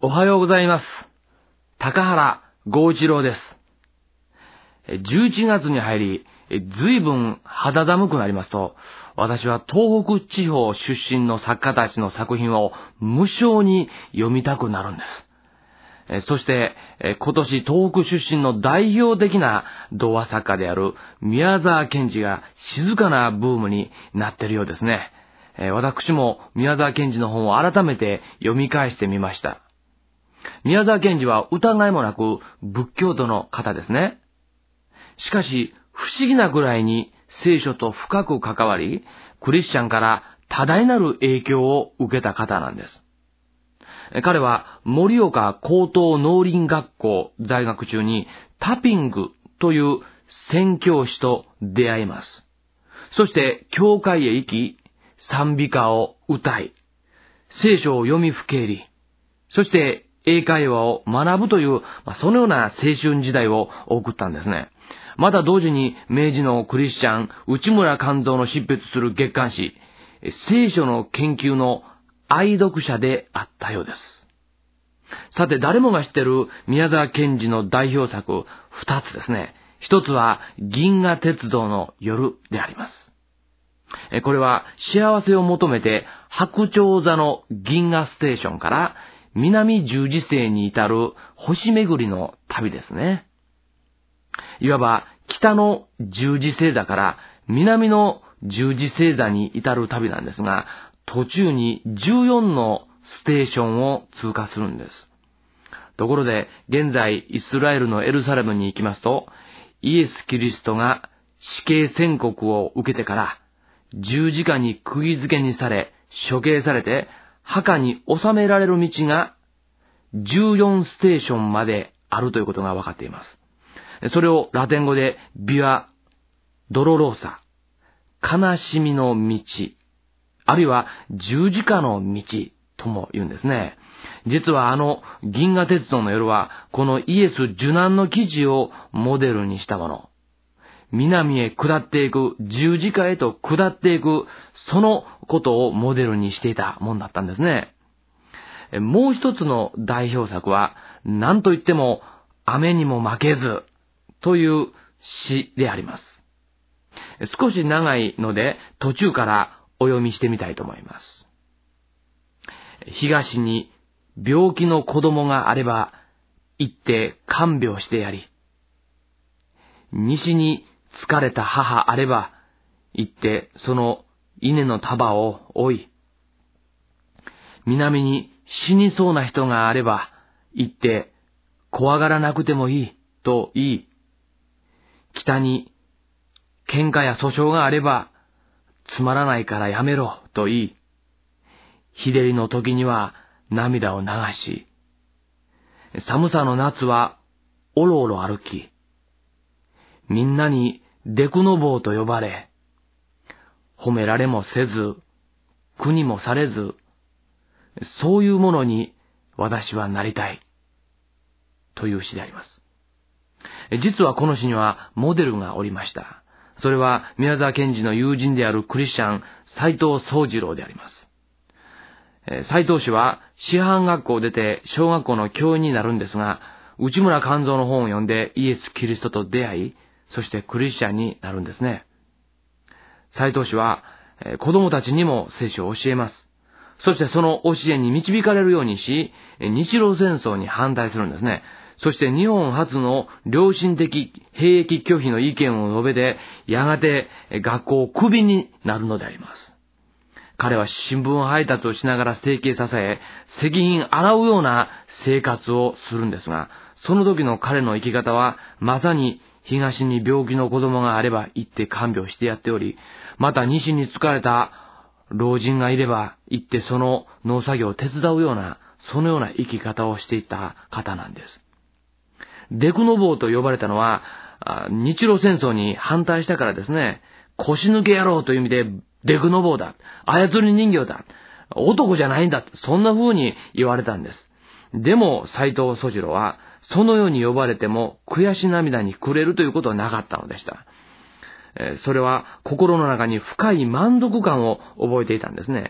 おはようございます。高原剛一郎です。11月に入り、随分肌寒くなりますと、私は東北地方出身の作家たちの作品を無性に読みたくなるんです。そして、今年東北出身の代表的な童話作家である宮沢賢治が静かなブームになっているようですね。私も宮沢賢治の本を改めて読み返してみました。宮沢賢治は疑いもなく仏教徒の方ですね。しかし不思議なぐらいに聖書と深く関わり、クリスチャンから多大なる影響を受けた方なんです。彼は盛岡高等農林学校在学中にタピングという宣教師と出会います。そして教会へ行き、賛美歌を歌い、聖書を読みふけり、そして英会話を学ぶという、そのような青春時代を送ったんですね。また同時に明治のクリスチャン内村勘三の執筆する月刊誌、聖書の研究の愛読者であったようです。さて、誰もが知っている宮沢賢治の代表作2つですね。一つは銀河鉄道の夜であります。これは幸せを求めて白鳥座の銀河ステーションから南十字星に至る星巡りの旅ですね。いわば北の十字星座から南の十字星座に至る旅なんですが、途中に14のステーションを通過するんです。ところで現在イスラエルのエルサレムに行きますと、イエス・キリストが死刑宣告を受けてから十字架に釘付けにされ処刑されて墓に収められる道が14ステーションまであるということが分かっています。それをラテン語でビア・ドロローサ、悲しみの道、あるいは十字架の道とも言うんですね。実は銀河鉄道の夜はこのイエス受難の記事をモデルにしたもの。南へ下っていく、十字架へと下っていく、そのことをモデルにしていたもんだったんですね。もう一つの代表作は、何と言っても雨にも負けずという詩であります。少し長いので途中からお読みしてみたいと思います。東に病気の子供があれば行って看病してやり、西に疲れた母あれば行ってその稲の束を追い、南に死にそうな人があれば行って怖がらなくてもいいと言い、北に喧嘩や訴訟があればつまらないからやめろと言い、日照りの時には涙を流し、寒さの夏はおろおろ歩き、みんなにデクノボーと呼ばれ、褒められもせず、苦にもされず、そういうものに私はなりたい。という詩であります。実はこの詩にはモデルがおりました。それは宮沢賢治の友人であるクリスチャン斉藤宗次郎であります。斉藤氏は師範学校を出て小学校の教員になるんですが、内村勘三の本を読んでイエス・キリストと出会い、そしてクリスチャンになるんですね。斉藤氏は子供たちにも聖書を教えます。そしてその教えに導かれるようにし、日露戦争に反対するんですね。そして日本初の良心的兵役拒否の意見を述べて、やがて学校をクビになるのであります。彼は新聞配達をしながら生計支え、石品洗うような生活をするんですが、その時の彼の生き方はまさに東に病気の子供があれば行って看病してやっており、また西に疲れた老人がいれば行ってその農作業を手伝うような、そのような生き方をしていた方なんです。デクノボーと呼ばれたのは日露戦争に反対したからですね。腰抜け野郎という意味でデクノボーだ、操り人形だ、男じゃないんだ、そんな風に言われたんです。でも斉藤宗次郎はそのように呼ばれても悔し涙に暮れるということはなかったのでした。それは心の中に深い満足感を覚えていたんですね。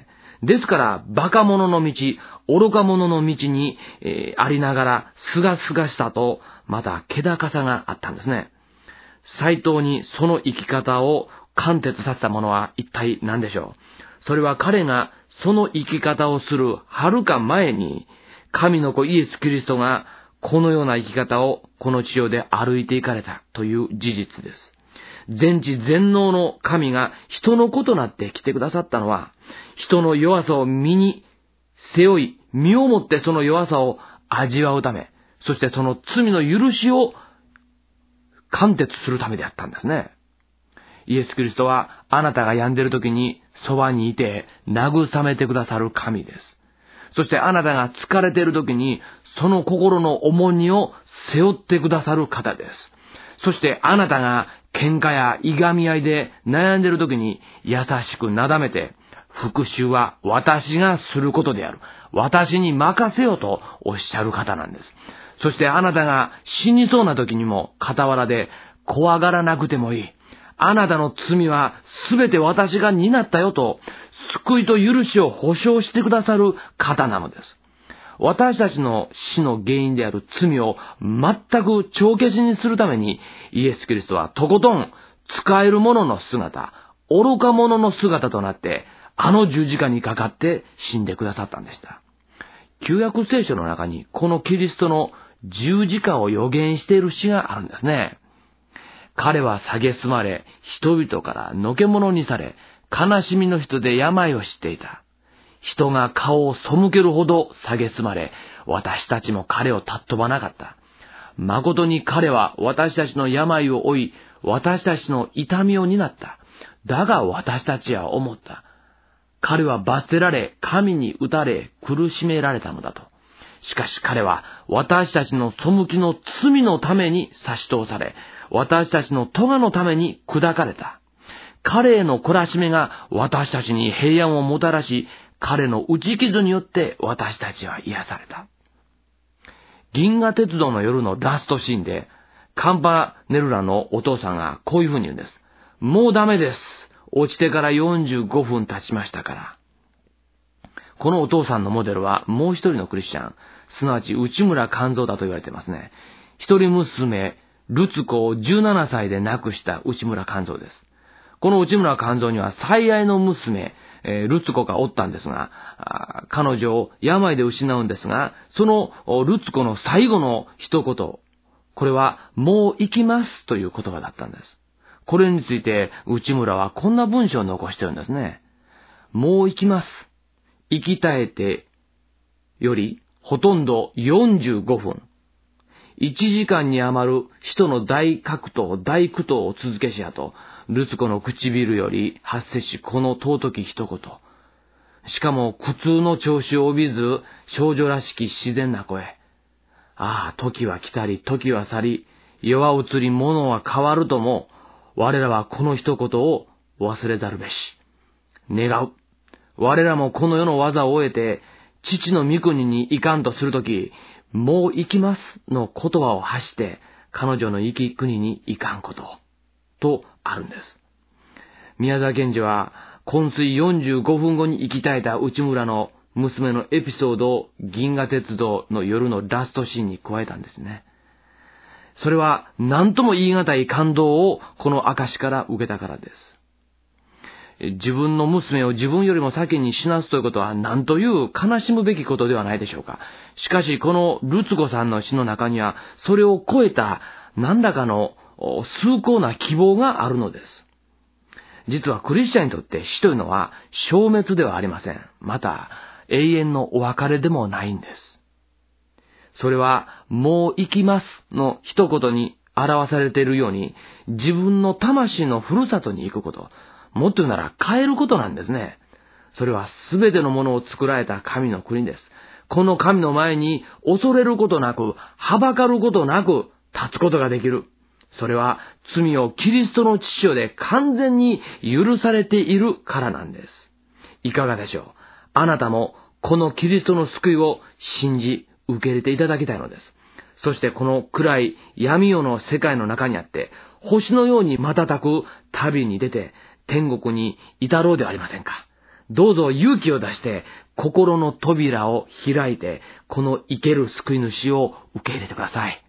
ですから、バカ者の道、愚か者の道に、ありながら、すがすがしさと、また気高さがあったんですね。斉藤にその生き方を貫徹させたものは一体何でしょう。それは彼がその生き方をするはるか前に、神の子イエス・キリストがこのような生き方をこの地上で歩いていかれたという事実です。全知全能の神が人の子となって来てくださったのは、人の弱さを身に背負い、身をもってその弱さを味わうため、そしてその罪の許しを貫徹するためであったんですね。イエス・キリストはあなたが病んでいる時にそばにいて慰めてくださる神です。そしてあなたが疲れている時にその心の重荷を背負ってくださる方です。そしてあなたが喧嘩やいがみ合いで悩んでいる時に優しくなだめて、復讐は私がすることである。私に任せよとおっしゃる方なんです。そしてあなたが死にそうな時にも傍らで怖がらなくてもいい。あなたの罪はすべて私が担ったよと救いと許しを保証してくださる方なのです。私たちの死の原因である罪を全く帳消しにするためにイエス・キリストはとことん使える者の姿、愚か者の姿となってあの十字架にかかって死んでくださったんでした。旧約聖書の中にこのキリストの十字架を予言している詩があるんですね。彼は蔑まれ、人々からのけ者にされ、悲しみの人で病を知っていた。人が顔を背けるほど蔑まれ、私たちも彼を尊ばなかった。誠に彼は私たちの病を負い、私たちの痛みを担った。だが私たちは思った。彼は罰せられ、神に打たれ、苦しめられたのだと。しかし彼は私たちの背きの罪のために差し通され、私たちの咎のために砕かれた。彼への懲らしめが私たちに平安をもたらし、彼の打ち傷によって私たちは癒された。銀河鉄道の夜のラストシーンで、カンパネルラのお父さんがこういうふうに言うんです。もうダメです。落ちてから45分経ちましたから。このお父さんのモデルはもう一人のクリスチャン、すなわち内村勘三だと言われていますね。一人娘、ルツ子を17歳で亡くした内村勘三です。この内村勘三には最愛の娘、ルツ子がおったんですが、彼女を病で失うんですが、そのルツ子の最後の一言、これはもう行きますという言葉だったんです。これについて内村はこんな文章を残してるんですね。もう行きます。生き絶えてよりほとんど45分。1時間に余る使徒の大格闘、大苦闘を続けしやと、ルツ子の唇より発せしこの尊き一言。しかも苦痛の調子を帯びず、少女らしき自然な声。ああ、時は来たり、時は去り、世は移り、物は変わるとも、我らはこの一言を忘れざるべし。願う。我らもこの世の技を終えて、父の御国に行かんとするとき、もう行きますの言葉を発して、彼女の生き国に行かんこと、とあるんです。宮沢賢治は、昏睡45分後に生き絶えた内村の娘のエピソードを銀河鉄道の夜のラストシーンに加えたんですね。それは何とも言い難い感動をこの証から受けたからです。自分の娘を自分よりも先に死なすということは何という悲しむべきことではないでしょうか。しかしこのルツ子さんの死の中にはそれを超えた何らかの崇高な希望があるのです。実はクリスチャンにとって死というのは消滅ではありません。また永遠のお別れでもないんです。それはもう行きますの一言に表されているように自分の魂のふるさとに行くこと。もっと言うなら変えることなんですね。それはすべてのものを作られた神の国です。この神の前に恐れることなく、はばかることなく立つことができる。それは罪をキリストの血潮で完全に許されているからなんです。いかがでしょう。あなたもこのキリストの救いを信じ受け入れていただきたいのです。そしてこの暗い闇夜の世界の中にあって、星のように瞬く旅に出て、天国に至ろうではありませんか。 どうぞ勇気を出して、心の扉を開いて、この生ける救い主を受け入れてください。